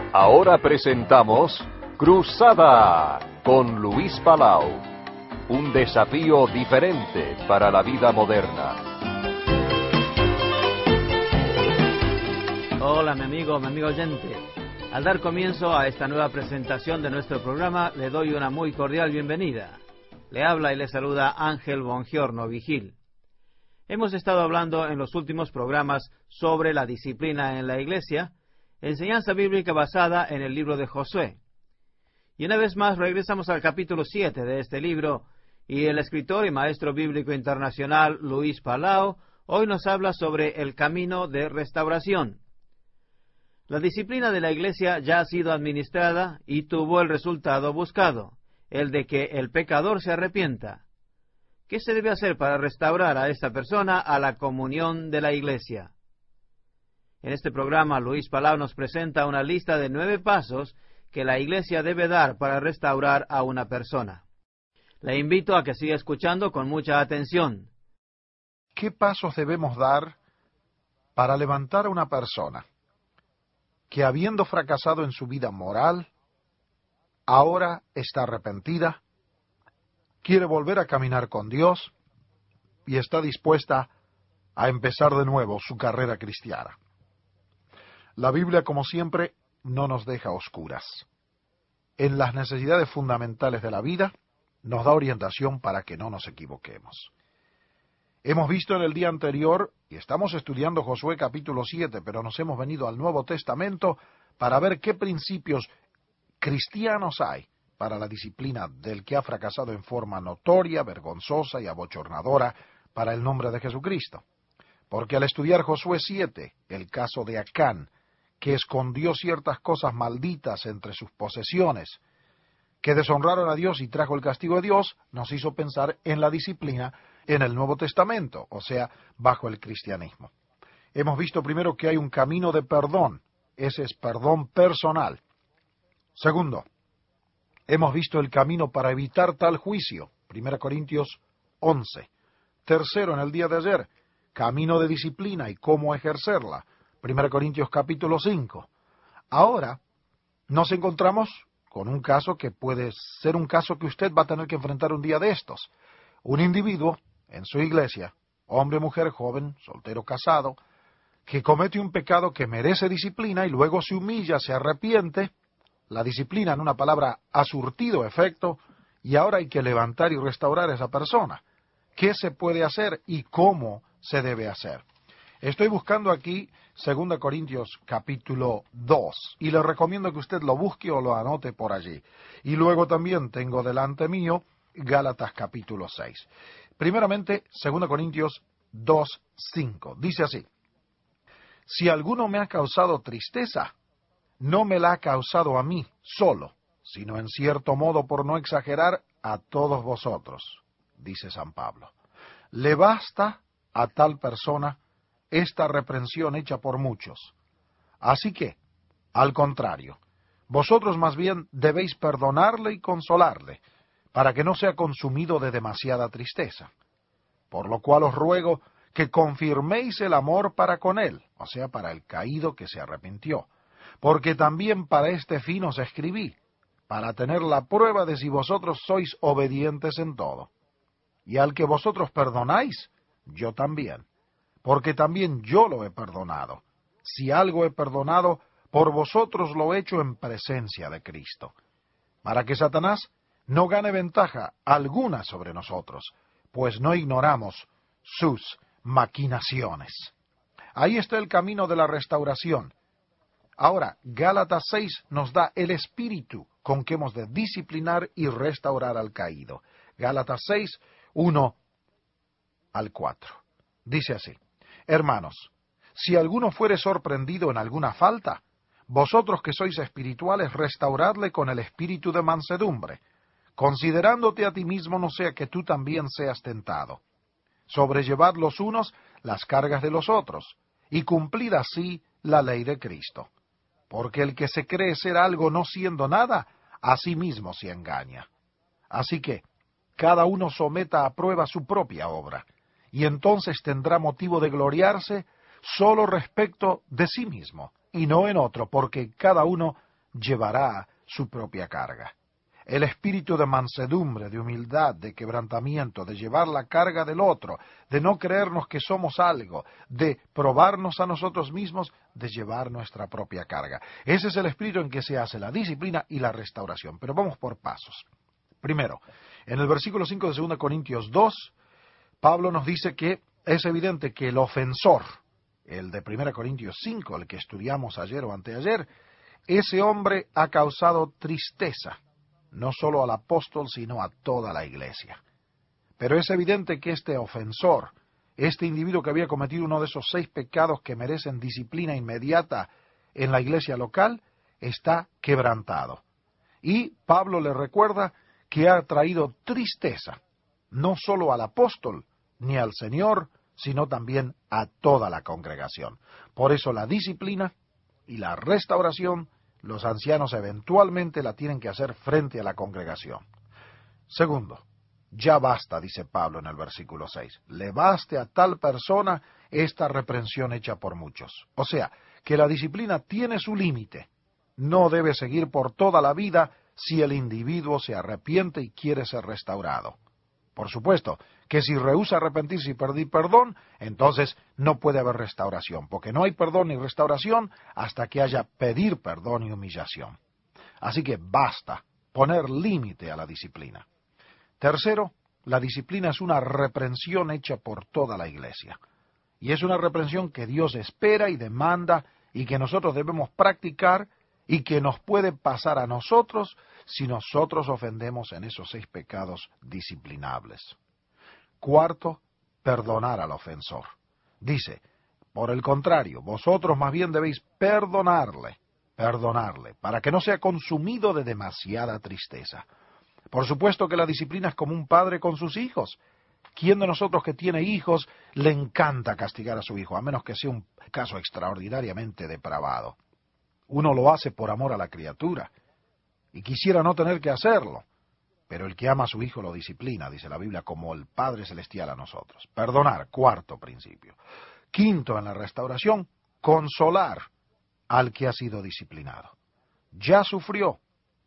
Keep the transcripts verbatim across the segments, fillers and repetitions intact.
Ahora presentamos Cruzada con Luis Palau. Un desafío diferente para la vida moderna. Hola mi amigo, mi amigo oyente. Al dar comienzo a esta nueva presentación de nuestro programa, le doy una muy cordial bienvenida. Le habla y le saluda Ángel Bongiorno Vigil. Hemos estado hablando en los últimos programas sobre la disciplina en la iglesia, enseñanza bíblica basada en el libro de Josué. Y una vez más regresamos al capítulo siete de este libro, y el escritor y maestro bíblico internacional Luis Palau hoy nos habla sobre el camino de restauración. La disciplina de la iglesia ya ha sido administrada y tuvo el resultado buscado, el de que el pecador se arrepienta. ¿Qué se debe hacer para restaurar a esta persona a la comunión de la iglesia? En este programa, Luis Palau nos presenta una lista de nueve pasos que la iglesia debe dar para restaurar a una persona. Le invito a que siga escuchando con mucha atención. ¿Qué pasos debemos dar para levantar a una persona que, habiendo fracasado en su vida moral, ahora está arrepentida, quiere volver a caminar con Dios y está dispuesta a empezar de nuevo su carrera cristiana? La Biblia, como siempre, no nos deja oscuras. En las necesidades fundamentales de la vida, nos da orientación para que no nos equivoquemos. Hemos visto en el día anterior, y estamos estudiando Josué capítulo siete, pero nos hemos venido al Nuevo Testamento para ver qué principios cristianos hay para la disciplina del que ha fracasado en forma notoria, vergonzosa y abochornadora para el nombre de Jesucristo. Porque al estudiar Josué siete, el caso de Acán, que escondió ciertas cosas malditas entre sus posesiones, que deshonraron a Dios y trajo el castigo de Dios, nos hizo pensar en la disciplina en el Nuevo Testamento, o sea, bajo el cristianismo. Hemos visto primero que hay un camino de perdón, ese es perdón personal. Segundo, hemos visto el camino para evitar tal juicio, primera Corintios once. Tercero, en el día de ayer, camino de disciplina y cómo ejercerla, primera Corintios capítulo cinco. Ahora nos encontramos con un caso que puede ser un caso que usted va a tener que enfrentar un día de estos. Un individuo en su iglesia, hombre, mujer, joven, soltero, casado, que comete un pecado que merece disciplina y luego se humilla, se arrepiente. La disciplina, en una palabra, ha surtido efecto y ahora hay que levantar y restaurar a esa persona. ¿Qué se puede hacer y cómo se debe hacer? Estoy buscando aquí segunda Corintios capítulo dos y le recomiendo que usted lo busque o lo anote por allí. Y luego también tengo delante mío Gálatas capítulo seis. Primeramente, segunda Corintios dos, cinco. Dice así: si alguno me ha causado tristeza, no me la ha causado a mí solo, sino en cierto modo, por no exagerar, a todos vosotros, dice San Pablo. Le basta a tal persona esta reprensión hecha por muchos. Así que, al contrario, vosotros más bien debéis perdonarle y consolarle, para que no sea consumido de demasiada tristeza. Por lo cual os ruego que confirméis el amor para con él, o sea, para el caído que se arrepintió, porque también para este fin os escribí, para tener la prueba de si vosotros sois obedientes en todo. Y al que vosotros perdonáis, yo también, porque también yo lo he perdonado. Si algo he perdonado, por vosotros lo he hecho en presencia de Cristo, para que Satanás no gane ventaja alguna sobre nosotros, pues no ignoramos sus maquinaciones. Ahí está el camino de la restauración. Ahora, Gálatas seis nos da el espíritu con que hemos de disciplinar y restaurar al caído. Gálatas seis, uno al cuatro. Dice así: hermanos, si alguno fuere sorprendido en alguna falta, vosotros que sois espirituales, restauradle con el espíritu de mansedumbre, considerándote a ti mismo, no sea que tú también seas tentado. Sobrellevad los unos las cargas de los otros, y cumplid así la ley de Cristo. Porque el que se cree ser algo no siendo nada, a sí mismo se engaña. Así que, cada uno someta a prueba su propia obra, y entonces tendrá motivo de gloriarse solo respecto de sí mismo, y no en otro, porque cada uno llevará su propia carga. El espíritu de mansedumbre, de humildad, de quebrantamiento, de llevar la carga del otro, de no creernos que somos algo, de probarnos a nosotros mismos, de llevar nuestra propia carga. Ese es el espíritu en que se hace la disciplina y la restauración. Pero vamos por pasos. Primero, en el versículo cinco de segunda Corintios dos, Pablo nos dice que es evidente que el ofensor, el de primera Corintios cinco, el que estudiamos ayer o anteayer, ese hombre ha causado tristeza, no solo al apóstol, sino a toda la iglesia. Pero es evidente que este ofensor, este individuo que había cometido uno de esos seis pecados que merecen disciplina inmediata en la iglesia local, está quebrantado. Y Pablo le recuerda que ha traído tristeza, no solo al apóstol, ni al Señor, sino también a toda la congregación. Por eso la disciplina y la restauración, los ancianos eventualmente la tienen que hacer frente a la congregación. Segundo, ya basta, dice Pablo en el versículo seis, le baste a tal persona esta reprensión hecha por muchos. O sea, que la disciplina tiene su límite, no debe seguir por toda la vida si el individuo se arrepiente y quiere ser restaurado. Por supuesto, que si rehúsa arrepentirse y pedir perdón, entonces no puede haber restauración, porque no hay perdón ni restauración hasta que haya pedir perdón y humillación. Así que basta poner límite a la disciplina. Tercero, la disciplina es una reprensión hecha por toda la iglesia. Y es una reprensión que Dios espera y demanda y que nosotros debemos practicar y que nos puede pasar a nosotros si nosotros ofendemos en esos seis pecados disciplinables. Cuarto, perdonar al ofensor. Dice, por el contrario, vosotros más bien debéis perdonarle, perdonarle, para que no sea consumido de demasiada tristeza. Por supuesto que la disciplina es como un padre con sus hijos. ¿Quién de nosotros que tiene hijos le encanta castigar a su hijo, a menos que sea un caso extraordinariamente depravado? Uno lo hace por amor a la criatura, y quisiera no tener que hacerlo. Pero el que ama a su hijo lo disciplina, dice la Biblia, como el Padre Celestial a nosotros. Perdonar, cuarto principio. Quinto, en la restauración, consolar al que ha sido disciplinado. Ya sufrió,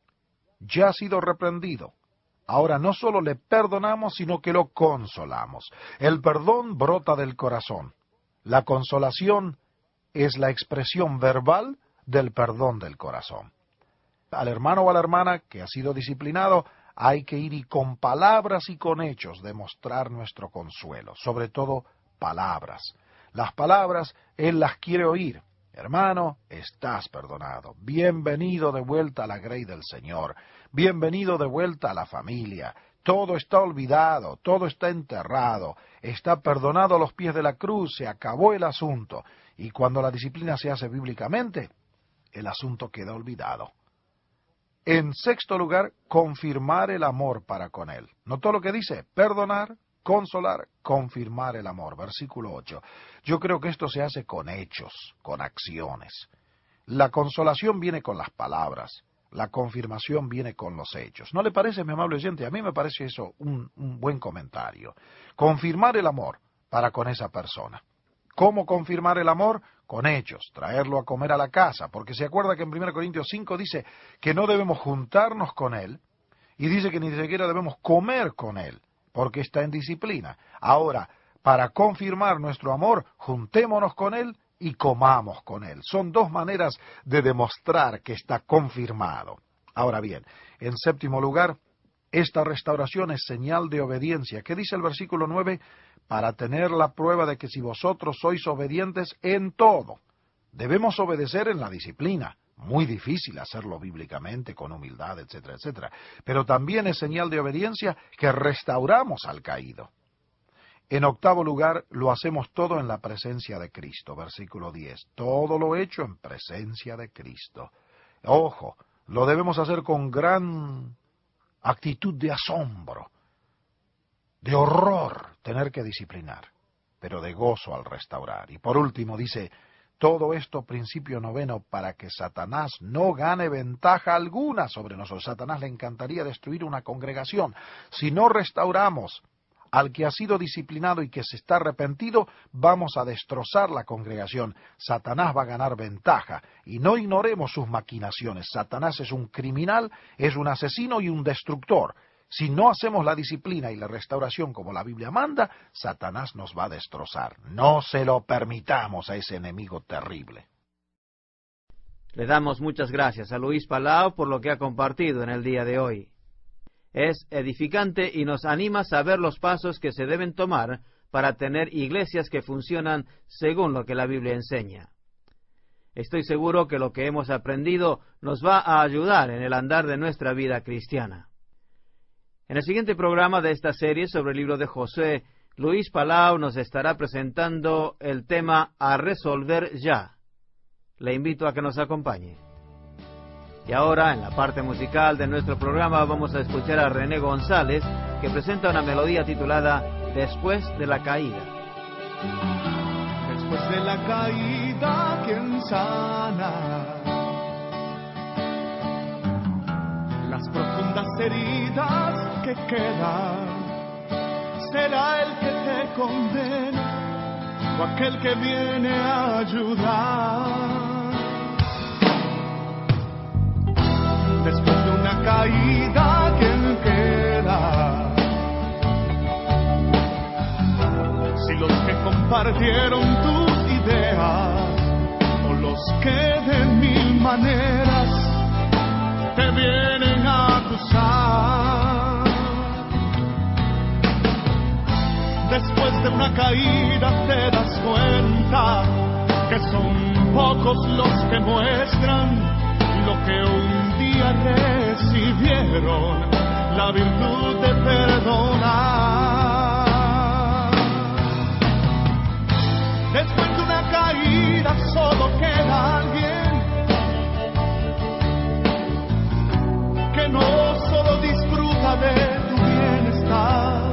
ya ha sido reprendido. Ahora no solo le perdonamos, sino que lo consolamos. El perdón brota del corazón. La consolación es la expresión verbal del perdón del corazón. Al hermano o a la hermana que ha sido disciplinado, hay que ir y con palabras y con hechos demostrar nuestro consuelo, sobre todo palabras. Las palabras él las quiere oír. Hermano, estás perdonado. Bienvenido de vuelta a la grey del Señor. Bienvenido de vuelta a la familia. Todo está olvidado, todo está enterrado. Está perdonado a los pies de la cruz, se acabó el asunto. Y cuando la disciplina se hace bíblicamente, el asunto queda olvidado. En sexto lugar, confirmar el amor para con él. ¿Notó lo que dice? Perdonar, consolar, confirmar el amor. Versículo ocho. Yo creo que esto se hace con hechos, con acciones. La consolación viene con las palabras, la confirmación viene con los hechos. ¿No le parece, mi amable oyente? A mí me parece eso un, un buen comentario. Confirmar el amor para con esa persona. ¿Cómo confirmar el amor? Con hechos, traerlo a comer a la casa, porque se acuerda que en primera Corintios cinco dice que no debemos juntarnos con él, y dice que ni siquiera debemos comer con él, porque está en disciplina. Ahora, para confirmar nuestro amor, juntémonos con él y comamos con él. Son dos maneras de demostrar que está confirmado. Ahora bien, en séptimo lugar, esta restauración es señal de obediencia. ¿Qué dice el versículo nueve? Para tener la prueba de que si vosotros sois obedientes en todo. Debemos obedecer en la disciplina. Muy difícil hacerlo bíblicamente, con humildad, etcétera, etcétera. Pero también es señal de obediencia que restauramos al caído. En octavo lugar, lo hacemos todo en la presencia de Cristo. Versículo diez. Todo lo hecho en presencia de Cristo. Ojo, lo debemos hacer con gran actitud de asombro, de horror tener que disciplinar, pero de gozo al restaurar. Y por último dice, todo esto, principio noveno, para que Satanás no gane ventaja alguna sobre nosotros. Satanás le encantaría destruir una congregación. Si no restauramos al que ha sido disciplinado y que se está arrepentido, vamos a destrozar la congregación. Satanás va a ganar ventaja. Y no ignoremos sus maquinaciones. Satanás es un criminal, es un asesino y un destructor. Si no hacemos la disciplina y la restauración como la Biblia manda, Satanás nos va a destrozar. No se lo permitamos a ese enemigo terrible. Le damos muchas gracias a Luis Palau por lo que ha compartido en el día de hoy. Es edificante y nos anima a saber los pasos que se deben tomar para tener iglesias que funcionan según lo que la Biblia enseña. Estoy seguro que lo que hemos aprendido nos va a ayudar en el andar de nuestra vida cristiana. En el siguiente programa de esta serie sobre el libro de Josué, Luis Palau nos estará presentando el tema A resolver ya. Le invito a que nos acompañe. Y ahora, en la parte musical de nuestro programa, vamos a escuchar a René González, que presenta una melodía titulada Después de la caída. Después de la caída, ¿quién sana las profundas heridas que quedan? ¿Será el que te condena o aquel que viene a ayudar? Después de una caída, ¿quién queda? Si los que compartieron tus ideas o los que de mil maneras te vienen a acusar. Después de una caída te das cuenta que son pocos los que muestran lo que un día recibieron, la virtud de perdonar. Después de una caída solo queda alguien que no solo disfruta de tu bienestar,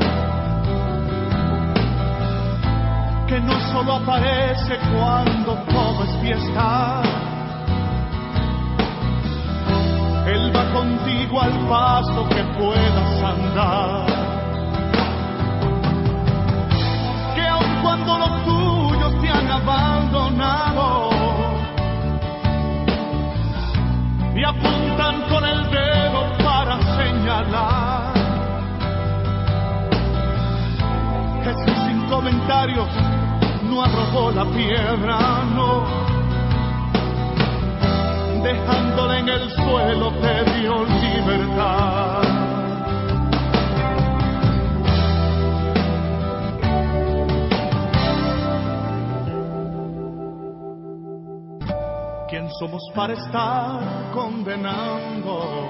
que no solo aparece cuando todo es fiesta. Él va contigo al paso que puedas andar. Que aun cuando los tuyos te han abandonado y apuntan con el dedo para señalar, Jesús sin comentarios no arrojó la piedra, no. Dejándola en el suelo te dio libertad. ¿Quién somos para estar condenando?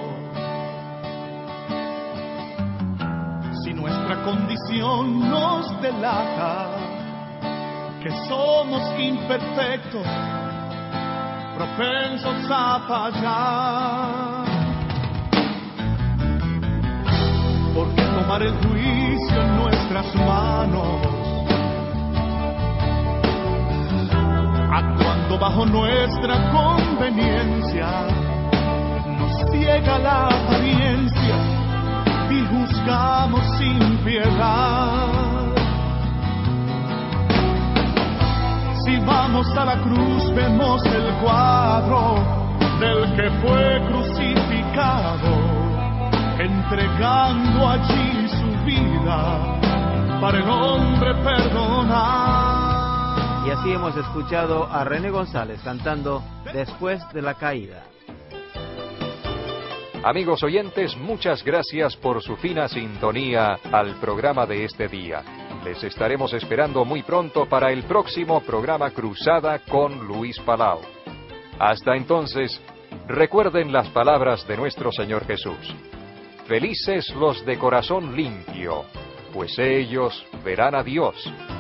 Si nuestra condición nos delata que somos imperfectos, propensos a fallar. ¿Por qué tomar el juicio en nuestras manos? Actuando bajo nuestra conveniencia, nos ciega la apariencia y juzgamos sin piedad. Si vamos a la cruz vemos el cuadro del que fue crucificado, entregando allí su vida para el hombre perdonar. Y así hemos escuchado a René González cantando Después de la caída. Amigos oyentes, muchas gracias por su fina sintonía al programa de este día. Les estaremos esperando muy pronto para el próximo programa Cruzada con Luis Palau. Hasta entonces, recuerden las palabras de nuestro Señor Jesús. Felices los de corazón limpio, pues ellos verán a Dios.